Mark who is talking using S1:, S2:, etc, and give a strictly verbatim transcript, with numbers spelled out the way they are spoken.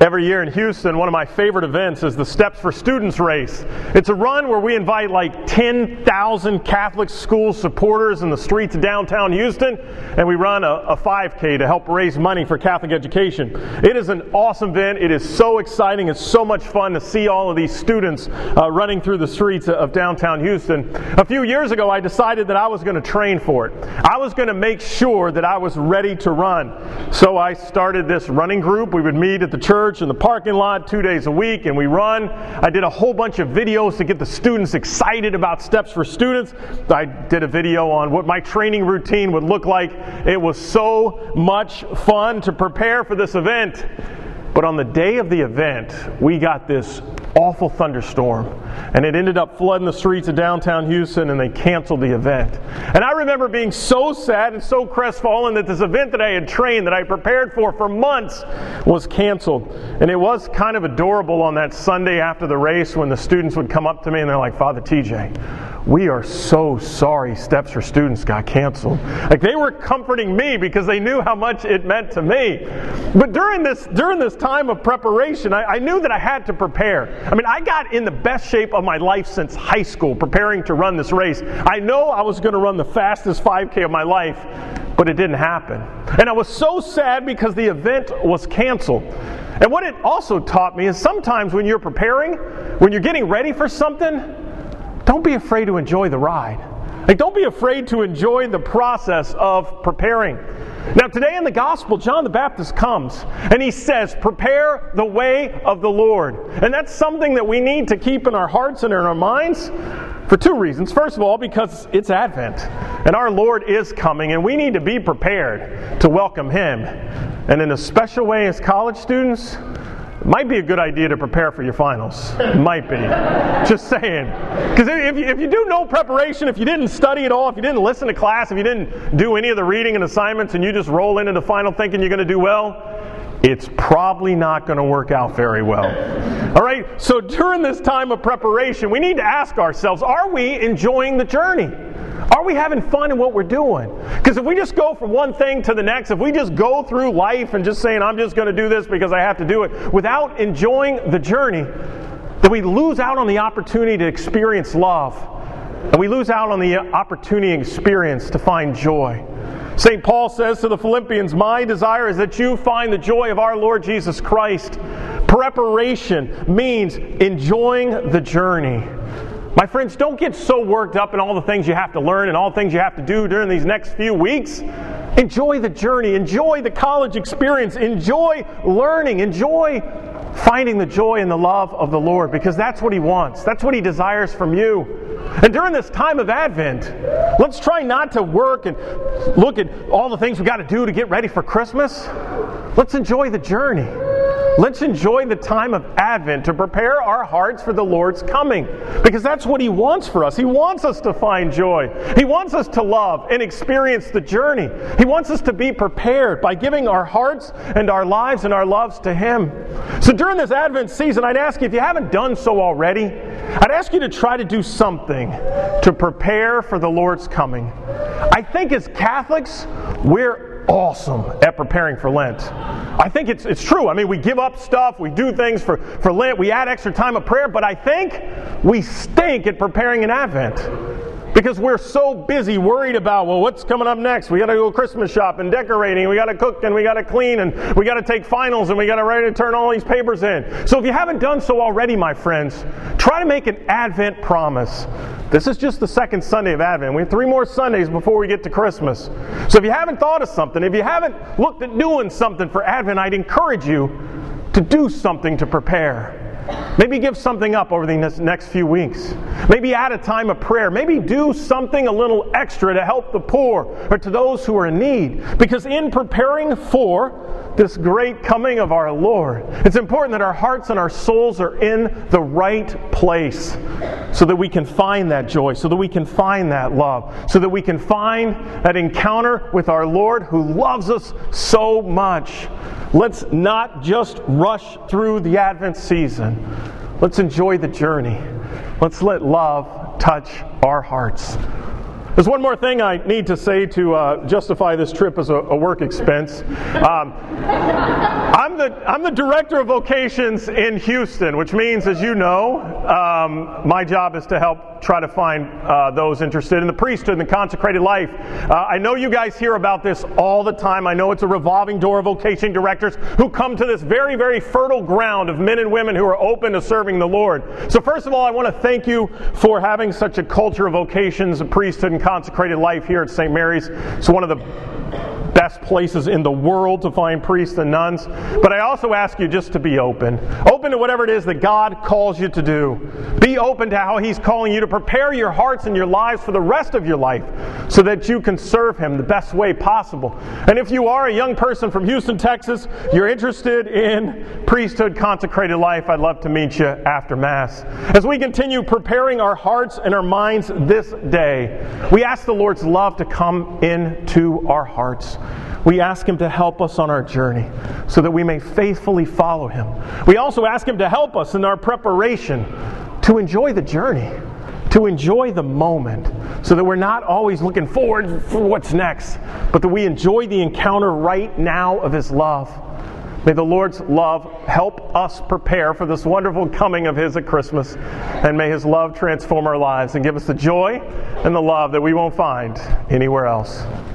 S1: Every year in Houston, one of my favorite events is the Steps for Students race. It's a run where we invite like ten thousand Catholic school supporters in the streets of downtown Houston, and we run a, a five K to help raise money for Catholic education. It is an awesome event. It is so exciting. It's so much fun to see all of these students uh, running through the streets of downtown Houston. A few years ago, I decided that I was going to train for it. I was going to make sure that I was ready to run. So I started this running group. We would meet at the church in the parking lot two days a week, and we run. I did a whole bunch of videos to get the students excited about Steps for Students. I did a video on what my training routine would look like. It was so much fun to prepare for this event. But on the day of the event, we got this awful thunderstorm, and it ended up flooding the streets of downtown Houston, and they canceled the event. And I remember being so sad and so crestfallen that this event that I had trained, that I prepared for for months, was canceled. And it was kind of adorable on that Sunday after the race when the students would come up to me and they're like, "Father T J, we are so sorry Steps for Students got canceled." Like, they were comforting me because they knew how much it meant to me. But during this during this time of preparation, I, I knew that I had to prepare. I mean, I got in the best shape of my life since high school preparing to run this race. I know I was going to run the fastest five K of my life, but it didn't happen. And I was so sad because the event was canceled. And what it also taught me is sometimes when you're preparing, when you're getting ready for something, don't be afraid to enjoy the ride. Like, don't be afraid to enjoy the process of preparing. Now, today in the Gospel, John the Baptist comes and he says, "Prepare the way of the Lord." And that's something that we need to keep in our hearts and in our minds for two reasons. First of all, because it's Advent and our Lord is coming, and we need to be prepared to welcome Him. And in a special way, as college students, it might be a good idea to prepare for your finals. Might be. Just saying. Because if you, if you do no preparation, if you didn't study at all, if you didn't listen to class, if you didn't do any of the reading and assignments, and you just roll into the final thinking you're going to do well, it's probably not going to work out very well. All right? So during this time of preparation, we need to ask ourselves, are we enjoying the journey? Are we having fun in what we're doing? Because if we just go from one thing to the next, if we just go through life and just saying, "I'm just going to do this because I have to do it," without enjoying the journey, then we lose out on the opportunity to experience love. And we lose out on the opportunity and experience to find joy. Saint Paul says to the Philippians, "My desire is that you find the joy of our Lord Jesus Christ." Preparation means enjoying the journey. My friends, don't get so worked up in all the things you have to learn and all the things you have to do during these next few weeks. Enjoy the journey. Enjoy the college experience. Enjoy learning. Enjoy finding the joy and the love of the Lord, because that's what He wants. That's what He desires from you. And during this time of Advent, let's try not to work and look at all the things we've got to do to get ready for Christmas. Let's enjoy the journey. Let's enjoy the time of Advent to prepare our hearts for the Lord's coming. Because that's what He wants for us. He wants us to find joy. He wants us to love and experience the journey. He wants us to be prepared by giving our hearts and our lives and our loves to Him. So during this Advent season, I'd ask you, if you haven't done so already, I'd ask you to try to do something to prepare for the Lord's coming. I think as Catholics, we're awesome at preparing for Lent. I think it's it's true. I mean, we give up stuff, we do things for, for Lent, we add extra time of prayer, but I think we stink at preparing an Advent. Because we're so busy worried about, well, what's coming up next? We got to go Christmas shopping, decorating, we got to cook, and we got to clean, and we got to take finals, and we got to ready to turn all these papers in. So if you haven't done so already, my friends, try to make an Advent promise. This is just the second Sunday of Advent. We have three more Sundays before we get to Christmas. So if you haven't thought of something, if you haven't looked at doing something for Advent, I'd encourage you to do something to prepare. Maybe give something up over the next few weeks. Maybe add a time of prayer. Maybe do something a little extra to help the poor or to those who are in need. Because in preparing for this great coming of our Lord, it's important that our hearts and our souls are in the right place so that we can find that joy, so that we can find that love, so that we can find that encounter with our Lord who loves us so much. Let's not just rush through the Advent season. Let's enjoy the journey. Let's let love touch our hearts. There's one more thing I need to say to uh, justify this trip as a, a work expense. Um, I'm the I'm the director of vocations in Houston, which means, as you know, um, my job is to help try to find uh, those interested in the priesthood and the consecrated life. Uh, I know you guys hear about this all the time. I know it's a revolving door of vocation directors who come to this very, very fertile ground of men and women who are open to serving the Lord. So first of all, I want to thank you for having such a culture of vocations, of priesthood, and consecrated life here at Saint Mary's. It's one of the best places in the world to find priests and nuns. But I also ask you just to be open. Open to whatever it is that God calls you to do. Be open to how He's calling you to prepare your hearts and your lives for the rest of your life so that you can serve Him the best way possible. And if you are a young person from Houston, Texas, you're interested in priesthood, consecrated life, I'd love to meet you after Mass. As we continue preparing our hearts and our minds this day, we ask the Lord's love to come into our hearts. We ask Him to help us on our journey so that we may faithfully follow Him. We also ask Him to help us in our preparation to enjoy the journey, to enjoy the moment, so that we're not always looking forward for what's next, but that we enjoy the encounter right now of His love. May the Lord's love help us prepare for this wonderful coming of His at Christmas, and may His love transform our lives and give us the joy and the love that we won't find anywhere else.